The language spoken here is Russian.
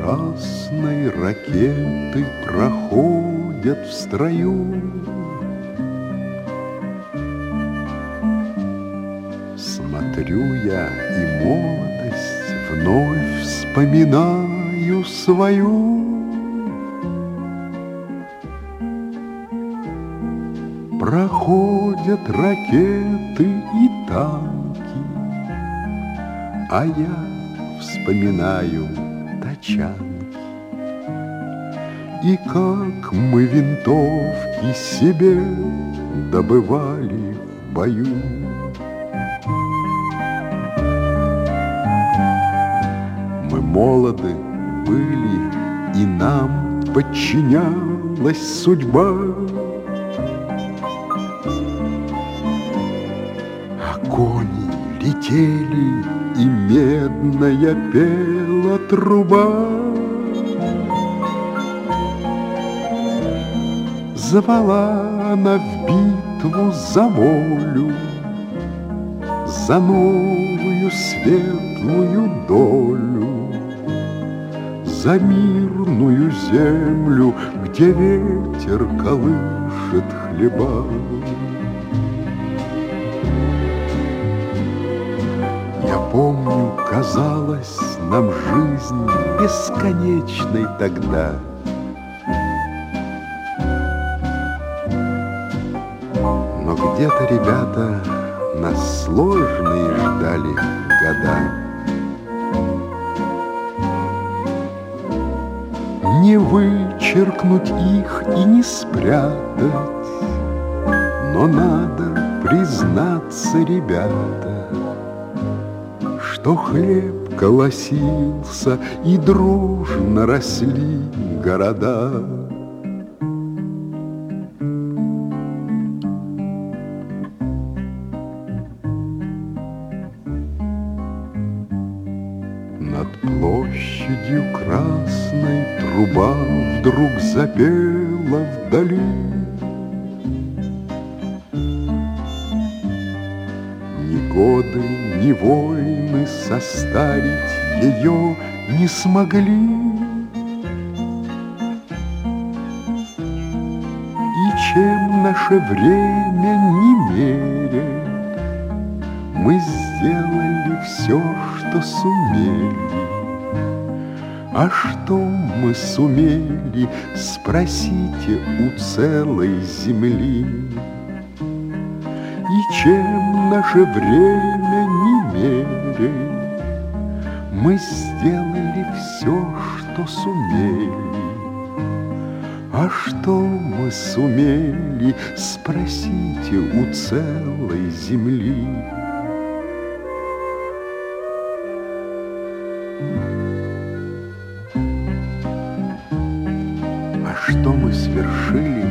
красной ракеты проходят в строю. Смотрю я и молодость вновь вспоминаю свою. Проходят ракеты и танки, а я вспоминаю тачанки. И как мы винтовки себе добывали в бою. Мы молоды были, и нам подчинялась судьба. Кони летели, и медная пела труба. Звала она в битву за волю, за новую светлую долю, за мирную землю, где ветер колышет хлеба. Я помню, казалось нам жизнь бесконечной тогда. Но где-то, ребята, нас сложные ждали года. Не вычеркнуть их и не спрятать, но надо признаться, ребята, что хлеб колосился, и дружно росли города. Над площадью красной труба вдруг запела вдали. Ни годы, ни войны состарить ее не смогли. И чем наше время не меряет, мы сделали все, что сумели. А что мы сумели, спросите у целой земли. И чем наше время не меряет, мы сделали все, что сумели. А что мы сумели, спросите у целой земли. А что мы свершили,